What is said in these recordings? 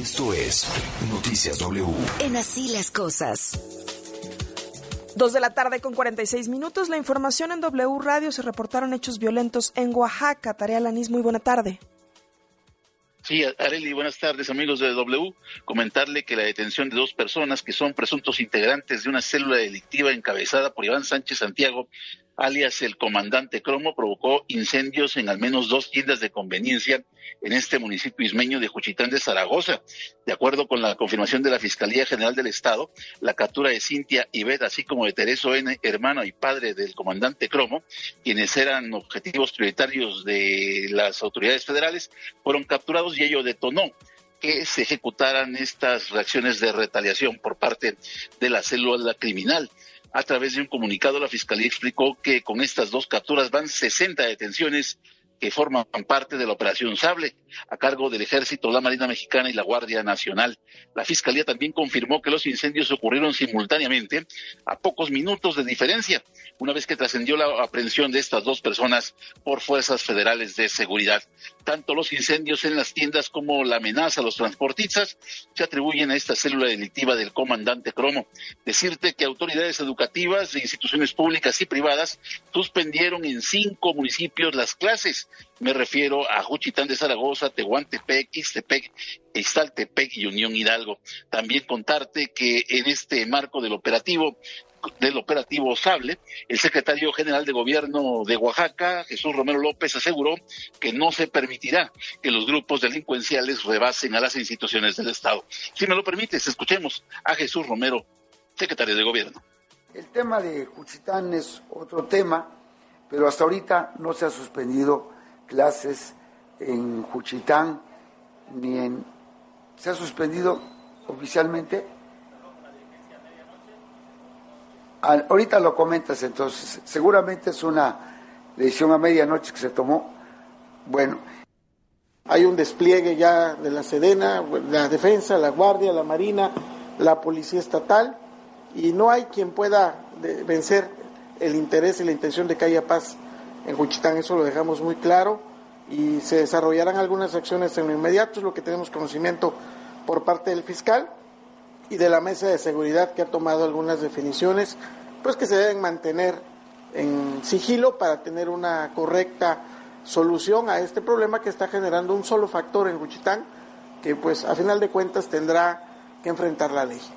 Esto es Noticias W. En Así las Cosas. 2:46 p.m. La información en W Radio. Se reportaron hechos violentos en Oaxaca. Tarea Lanís, muy buena tarde. Sí, Arely, buenas tardes, amigos de W. Comentarle que la detención de 2 personas que son presuntos integrantes de una célula delictiva encabezada por Iván Sánchez Santiago, alias el Comandante Cromo, provocó incendios en al menos 2 tiendas de conveniencia en este municipio ismeño de Juchitán de Zaragoza. De acuerdo con la confirmación de la Fiscalía General del Estado, la captura de Cintia Ibet, así como de Tereso N., hermano y padre del Comandante Cromo, quienes eran objetivos prioritarios de las autoridades federales, fueron capturados y ello detonó que se ejecutaran estas reacciones de retaliación por parte de la célula criminal. A través de un comunicado, la Fiscalía explicó que con estas 2 capturas van 60 detenciones que forman parte de la Operación Sable, a cargo del Ejército, la Marina Mexicana y la Guardia Nacional. La Fiscalía también confirmó que los incendios ocurrieron simultáneamente, a pocos minutos de diferencia, una vez que trascendió la aprehensión de estas 2 personas por fuerzas federales de seguridad. Tanto los incendios en las tiendas como la amenaza a los transportistas se atribuyen a esta célula delictiva del Comandante Cromo. Decirte que autoridades educativas de instituciones públicas y privadas suspendieron en 5 municipios las clases. Me refiero a Juchitán de Zaragoza, Tehuantepec, Ixtepec, Ixtaltepec y Unión Hidalgo. También contarte que en este marco del operativo Sable, el secretario general de Gobierno de Oaxaca, Jesús Romero López, aseguró que no se permitirá que los grupos delincuenciales rebasen a las instituciones del Estado. Si me lo permites, escuchemos a Jesús Romero, secretario de Gobierno. El tema de Juchitán es otro tema, pero hasta ahorita no se ha suspendido clases en Juchitán, se ha suspendido oficialmente. Ahorita lo comentas, entonces, seguramente es una decisión a medianoche que se tomó. Bueno, hay un despliegue ya de la Sedena, la Defensa, la Guardia, la Marina, la Policía Estatal, y no hay quien pueda vencer el interés y la intención de que haya paz en Juchitán. Eso lo dejamos muy claro, y se desarrollarán algunas acciones en lo inmediato, es lo que tenemos conocimiento por parte del fiscal y de la mesa de seguridad, que ha tomado algunas definiciones, pues que se deben mantener en sigilo para tener una correcta solución a este problema que está generando un solo factor en Juchitán, que pues a final de cuentas tendrá que enfrentar la ley.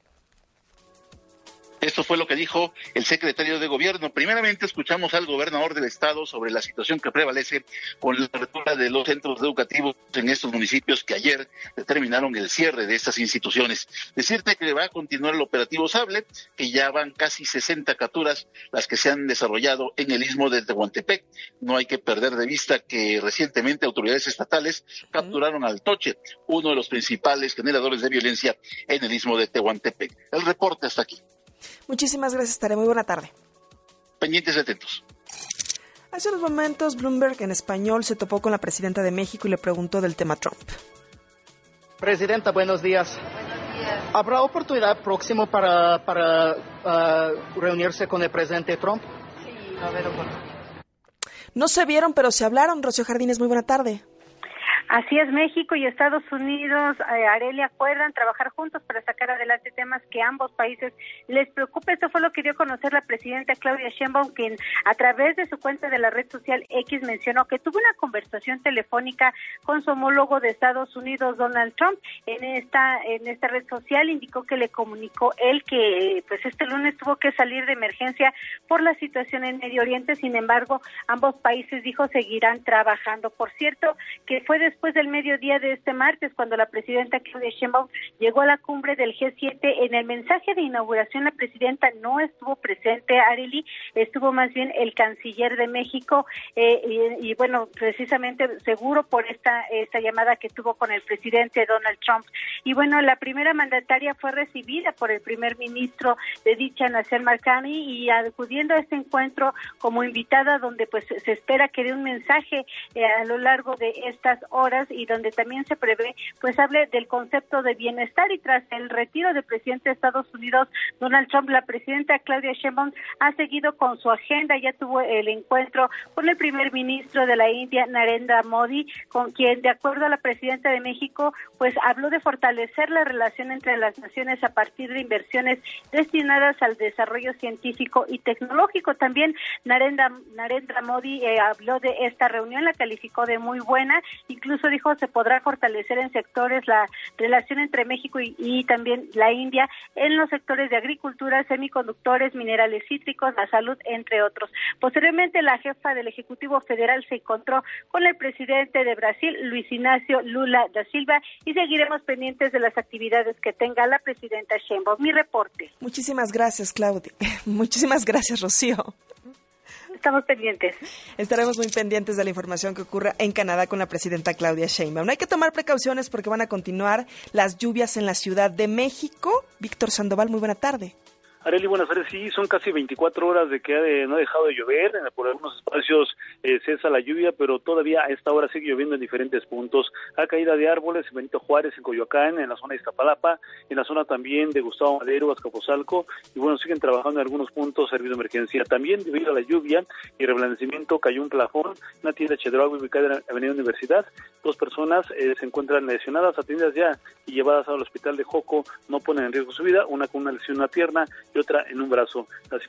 Esto fue lo que dijo el secretario de Gobierno. Primeramente escuchamos al gobernador del estado sobre la situación que prevalece con la apertura de los centros educativos en estos municipios que ayer determinaron el cierre de estas instituciones. Decirte que va a continuar el operativo Sable, que ya van casi 60 capturas las que se han desarrollado en el istmo de Tehuantepec. No hay que perder de vista que recientemente autoridades estatales capturaron al Toche, uno de los principales generadores de violencia en el istmo de Tehuantepec. El reporte hasta aquí. Muchísimas gracias, Tare. Muy buena tarde. Pendientes y atentos. Hace unos momentos, Bloomberg en español se topó con la presidenta de México y le preguntó del tema Trump. Presidenta, buenos días. Buenos días. ¿Habrá oportunidad próximo para reunirse con el presidente Trump? Sí, va a haber oportunidad. No se vieron, pero se hablaron. Rocío Jardines, muy buena tarde. Así es, México y Estados Unidos, Arely, acuerdan trabajar juntos para sacar adelante temas que a ambos países les preocupa. Esto fue lo que dio a conocer la presidenta Claudia Sheinbaum, quien a través de su cuenta de la red social X mencionó que tuvo una conversación telefónica con su homólogo de Estados Unidos, Donald Trump. En esta red social indicó que le comunicó él que pues este lunes tuvo que salir de emergencia por la situación en Medio Oriente. Sin embargo, ambos países, dijo, seguirán trabajando. Por cierto, que fue después del mediodía de este martes cuando la presidenta Claudia Sheinbaum llegó a la cumbre del G7. En el mensaje de inauguración la presidenta no estuvo presente, Arely, estuvo más bien el canciller de México y bueno, precisamente seguro por esta llamada que tuvo con el presidente Donald Trump. Y bueno, la primera mandataria fue recibida por el primer ministro de dicha nación, Marcani, y acudiendo a este encuentro como invitada, donde pues se espera que dé un mensaje a lo largo de estas horas y donde también se prevé pues hable del concepto de bienestar. Y tras el retiro del presidente de Estados Unidos, Donald Trump, la presidenta Claudia Sheinbaum ha seguido con su agenda. Ya tuvo el encuentro con el primer ministro de la India, Narendra Modi, con quien, de acuerdo a la presidenta de México, pues habló de fortalecer la relación entre las naciones a partir de inversiones destinadas al desarrollo científico y tecnológico. También Narendra Modi habló de esta reunión, la calificó de muy buena, incluso dijo se podrá fortalecer en sectores la relación entre México y también la India en los sectores de agricultura, semiconductores, minerales cítricos, la salud, entre otros. Posteriormente, la jefa del Ejecutivo Federal se encontró con el presidente de Brasil, Luis Ignacio Lula da Silva, y seguiremos pendientes de las actividades que tenga la presidenta Sheinbaum. Mi reporte. Muchísimas gracias, Claudia. Muchísimas gracias, Rocío. Estamos pendientes. Estaremos muy pendientes de la información que ocurra en Canadá con la presidenta Claudia Sheinbaum. Hay que tomar precauciones porque van a continuar las lluvias en la Ciudad de México. Víctor Sandoval, muy buena tarde. Arely, buenas tardes. Sí, son casi 24 horas de que no ha dejado de llover. Por algunos espacios cesa la lluvia, pero todavía a esta hora sigue lloviendo en diferentes puntos. Hay caída de árboles en Benito Juárez, en Coyoacán, en la zona de Iztapalapa, en la zona también de Gustavo Madero, Azcapotzalco, y bueno, siguen trabajando en algunos puntos servicio de emergencia. También debido a la lluvia y reblandecimiento cayó un plafón, una tienda Chedraui ubicada en la Avenida Universidad. 2 personas se encuentran lesionadas, atendidas ya y llevadas al hospital de Joco. No ponen en riesgo su vida, una con una lesión en una pierna y otra en un brazo.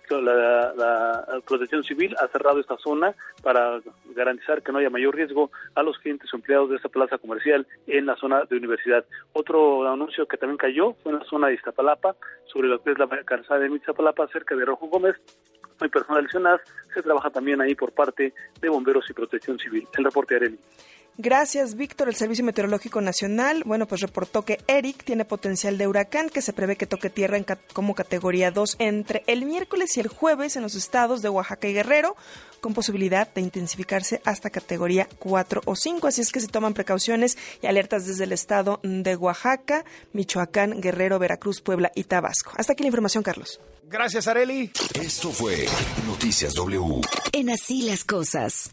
La Protección Civil ha cerrado esta zona para garantizar que no haya mayor riesgo a los clientes o empleados de esta plaza comercial en la zona de Universidad. Otro anuncio que también cayó fue en la zona de Iztapalapa, sobre lo que es la calzada de Iztapalapa, cerca de Rojo Gómez. No hay personas lesionadas, se trabaja también ahí por parte de bomberos y Protección Civil. El reporte de Arely. Gracias, Víctor. El Servicio Meteorológico Nacional, pues reportó que Eric tiene potencial de huracán, que se prevé que toque tierra como categoría 2 entre el miércoles y el jueves en los estados de Oaxaca y Guerrero, con posibilidad de intensificarse hasta categoría 4 o 5. Así es que se toman precauciones y alertas desde el estado de Oaxaca, Michoacán, Guerrero, Veracruz, Puebla y Tabasco. Hasta aquí la información, Carlos. Gracias, Arely. Esto fue Noticias W. En Así las Cosas.